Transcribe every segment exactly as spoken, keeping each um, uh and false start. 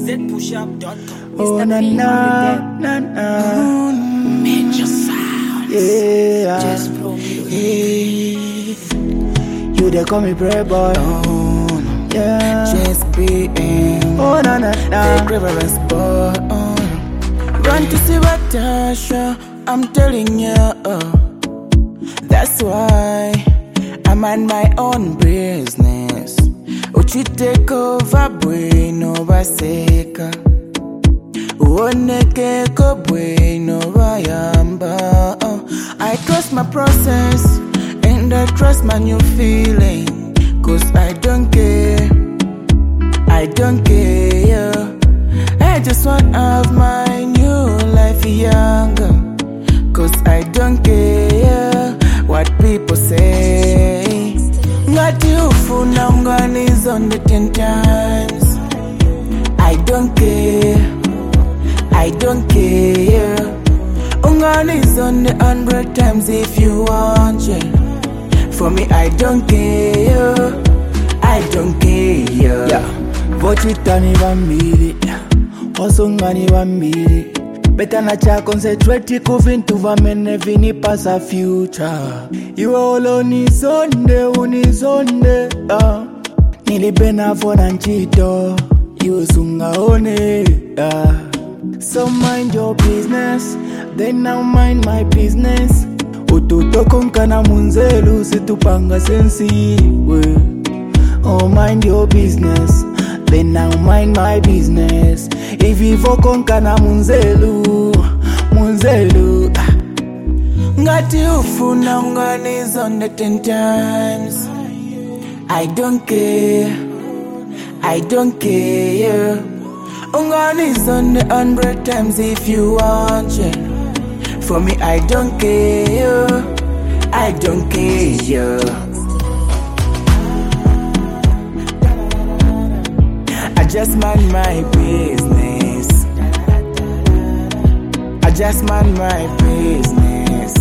z push up dot com. Oh na na na na. Major sounds. Yeah. Just Pro Music. Yeah. You they call me playboy. Oh, no. Yeah. Just being. Oh na na na. Take reverence, boy. Oh. Run to see what Tasha. I'm telling you. Oh. That's why I'm on my own business. Uchi take over, bueno baseka. Uoneke ko bueno bayamba. I trust my process and I trust my new feeling. Cause I don't care, I don't care. I just want to have my new life younger. Cause I don't care what people say. Ngati ufuna unganizo on the ten times. I don't care, I don't care. Unganizo on the hundred times if you want it. For me I don't care, I don't care. Yeah. Vochitani bambiri. Osungani bambiri. Better na cha concentrate kuvintu vamene vini pasa future. Iwe olo ni sonde unisonde. uh. Nilipena fona nchito. Iwe sungaone. uh. So mind your business, then now mind my business. Ututoko na munzelu situpanga sensi. Oh mind your business, then now mind my business. If you fokonka na munzelu, munzelu. Ngati ufuna unganizo on the ten times. I don't care, I don't care. Unganizo on the hundred times if you want it. For me I don't care, I don't care. I just mind my business. I just mind my business.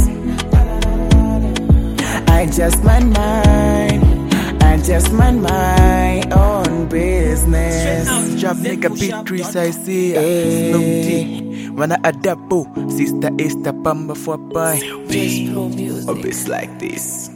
I just mind mine. I just mind my own business. Job nigga Beatrice I see ya. Snoop D. Wanna adapt, sister Esther Pamba for boy. Just Pro Music. A bit like this.